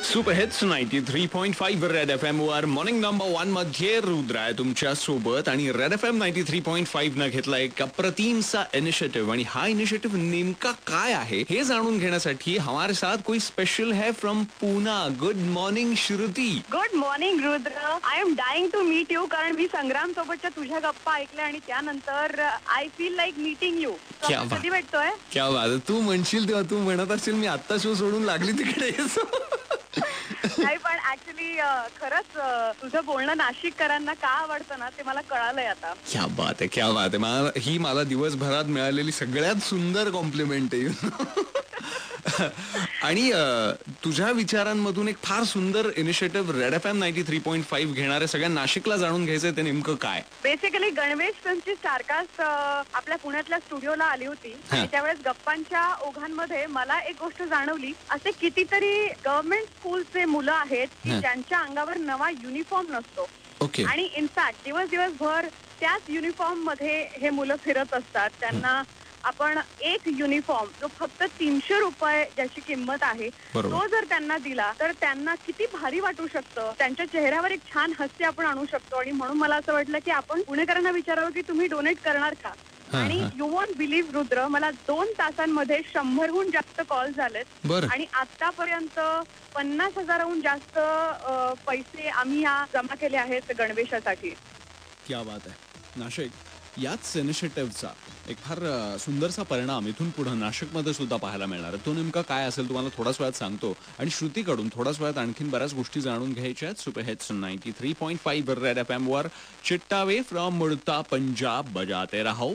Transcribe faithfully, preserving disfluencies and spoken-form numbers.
Super hits ninety three point five red F M वर morning number one मध्ये रुद्र आहे तुमच्या सोबत आणि red F M ninety three point five न घेतला एक अप्रतिमसा इनिशिएटिव्ह आणि हा इनिशिएटिव्ह नेमका काय आहे हे जाणून घेण्यासाठी हमारे साथ कोई स्पेशल है from Pune. Good morning Shruti. Good morning Rudra. I am dying to meet you कारण मी संग्राम सोबतच्या तुझ्या गप्पा ऐकल्या आणि त्यानंतर I feel like meeting you. कधी भेटतोय? क्या बात. तू म्हणशील तेव्हा तू म्हणत असशील मी आता शो सोडून लागली तिकडे. नाही पण ऍक्च्युली खरंच तुझं बोलणं नाशिककरांना का आवडतं ना ते मला कळालंय आता. क्या बात आहे क्या बात आहे. मला ही मला दिवसभरात मिळालेली सगळ्यात सुंदर कॉम्प्लिमेंट आहे. आणि तुझ्या विचारांमधून एक फार सुंदर initiative red F M ninety three point five घेणाऱ्या सगळ्या नाशिकला जाणून घ्यायचंय ते नेमकं काय? बेसिकली गणवेश फिल्मची स्टारकास्ट आपल्या पुण्यातल्या स्टुडिओला आली होती आणि त्यावेळेस गप्पांच्या ओघांमध्ये मला एक गोष्ट जाणवली. असे कितीतरी गव्हर्नमेंट स्कूलचे मुलं आहेत की ज्यांच्या अंगावर नवा युनिफॉर्म नसतो. ओके. आणि इनफॅक्ट दिवस दिवसभर त्याच युनिफॉर्म मध्ये हे मुलं फिरत असतात. त्यांना आपण एक युनिफॉर्म जो फक्त तीनशे रुपये ज्याची किंमत आहे तो जर त्यांना दिला तर त्यांना किती भारी वाटू शकतं. त्यांच्या चेहऱ्यावर एक छान हास्य आपण आणू शकतो. आणि म्हणून मला असं वाटलं की आपण पुणेकरांना विचारावं की तुम्ही डोनेट करणार का. आणि यू वॉन्ट बिलीव्ह रुद्र मला दोन तासांमध्ये शंभरहून जास्त कॉल झालेत आणि आतापर्यंत पन्नास हजाराहून जास्त पैसे आम्ही या जमा केले आहेत गणवेशासाठी. क्या बात आहे. नाशिक याच इनिशिएटिव्हचा एक फार सुंदरसा परिणाम इथून पुढे नाशिकमध्ये सुद्धा पाहायला मिळणार आहे. तो नेमका काय असेल तुम्हाला थोड्याच वेळात सांगतो. आणि श्रुतीकडून थोड्याच वेळात आणखीन बऱ्याच गोष्टी जाणून घ्यायच्या आहेत. Super hits ninety three point five red F M वर चिट्टावे फ्रॉम मुळता पंजाब बजाते रहो.